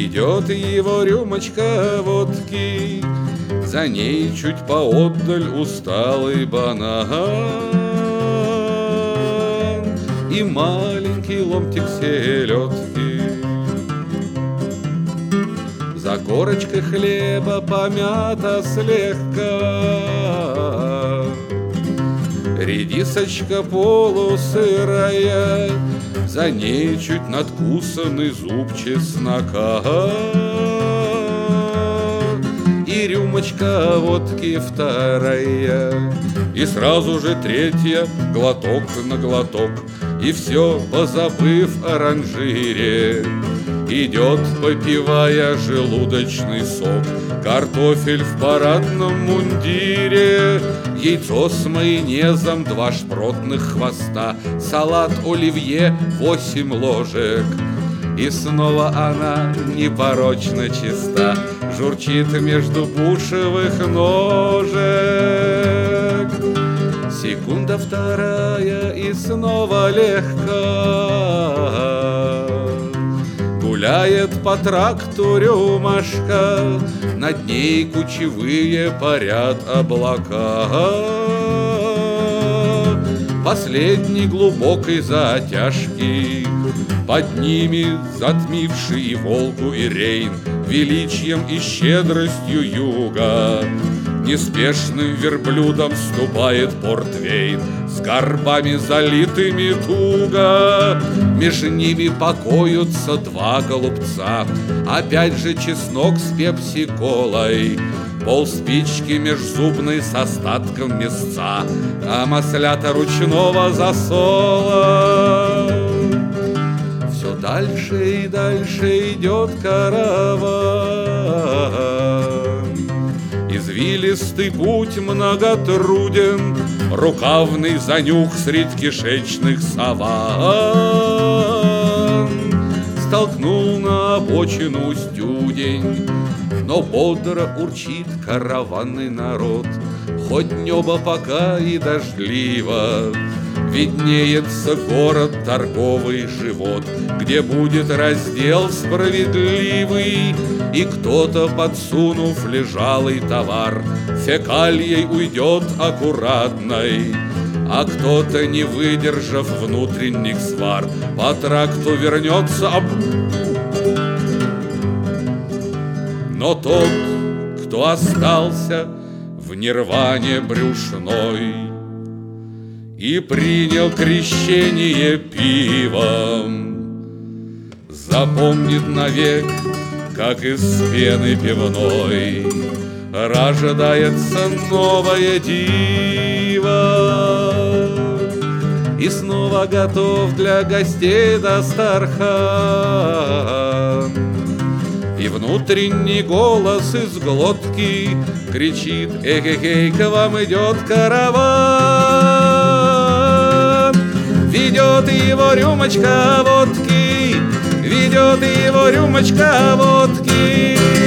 Ведет его рюмочка водки, за ней чуть поотдаль усталый банан и маленький ломтик селедки. За корочкой хлеба помята слегка редисочка полусырая, за ней чуть надкусанный зуб чеснока и рюмочка водки вторая, и сразу же третья, глоток на глоток, и все, позабыв о ранжире, идет, попивая желудочный сок. Картофель в парадном мундире, яйцо с майонезом, 2 шпротных хвоста, салат оливье 8 ложек. И снова она непорочно чиста, журчит между бушевых ножек. Секунда вторая, и снова легко гуляет по тракту рюмашка, над ней кучевые парят облака. Последней глубокой затяжки, под ними затмивший и Волгу, и Рейн, величием и щедростью юга. Неспешным верблюдом ступает портвейн, с горбами залитыми туго. Меж ними покоятся 2 голубца, опять же чеснок с пепси-колой, полспички межзубной с остатком мясца, а маслята ручного засола. Все дальше и дальше идет караван, извилистый путь многотруден, рукавный занюх средь кишечных саван. Столкнул на обочину стюдень, но бодро урчит караванный народ. Хоть небо пока и дождливо, виднеется город, торговый живот, где будет раздел справедливый, и кто-то, подсунув лежалый товар, фекалией уйдет аккуратной, а кто-то, не выдержав внутренних свар, по тракту вернется Но тот, кто остался в нирване брюшной и принял крещение пивом, запомнит навек, как из пены пивной рождается новое диво, и снова готов для гостей дастархан. И внутренний голос из глотки кричит: эх-эх-эй, к вам идет караван. Ведет его рюмочка водки, ведет его рюмочка водки.